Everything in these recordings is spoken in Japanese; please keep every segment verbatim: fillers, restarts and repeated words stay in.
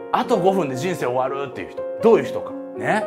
あとごふんで人生終わるっていう人、どういう人かね。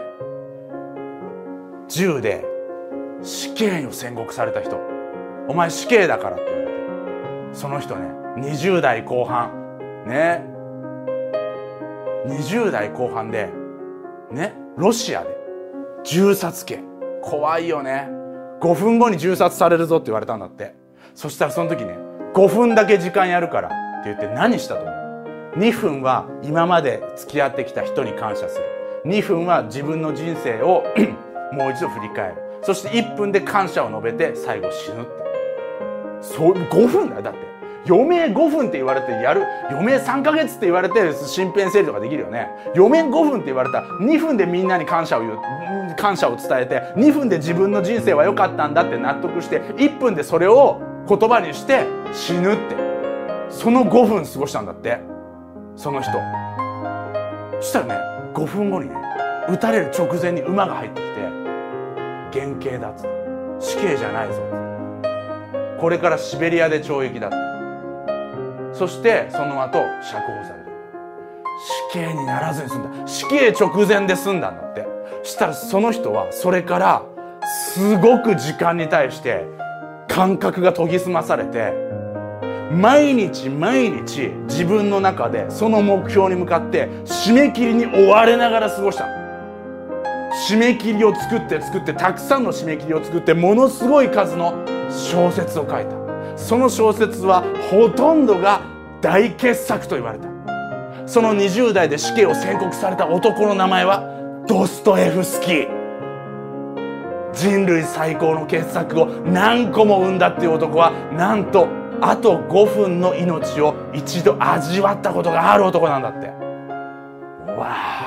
銃で死刑を宣告された人、お前死刑だからって言われて、その人ね、にじゅう代後半ね、にじゅう代後半でね、ロシアで銃殺刑。怖いよね。ごふんごに銃殺されるぞって言われたんだって。そしたらその時ね、ごふんだけ時間やるからって言って何したと思う？にふんは今まで付き合ってきた人に感謝する。にふんは自分の人生をもう一度振り返る。そしていっぷんで感謝を述べて最後死ぬって。そうごふんだよ。だって余命ごふんって言われてやる、余命さんかげつって言われて身辺整理とかできるよね。余命ごふんって言われたらにふんでみんなに感謝を言う、感謝を伝えて、にふんで自分の人生は良かったんだって納得して、いっぷんでそれを言葉にして死ぬって。そのごふん過ごしたんだって、その人。そしたらね、ごふんごにね、撃たれる直前に馬が入ってきて、減刑だっつって、死刑じゃないぞっつって、これからシベリアで懲役だって。そしてその後釈放される。死刑にならずに済んだ。死刑直前で済んだんだって。そしたらその人はそれからすごく時間に対して感覚が研ぎ澄まされて、毎日毎日自分の中でその目標に向かって締め切りに追われながら過ごしたの。締め切りを作って作ってたくさんの締め切りを作ってものすごい数の小説を書いた。その小説はほとんどが大傑作と言われた。そのにじゅう代で死刑を宣告された男の名前はドストエフスキー。人類最高の傑作を何個も生んだっていう男は、なんとあとごふんの命を一度味わったことがある男なんだって。わ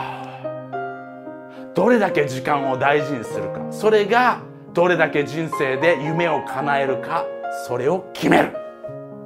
ー、どれだけ時間を大事にするか、それがどれだけ人生で夢を叶えるか、それを決める。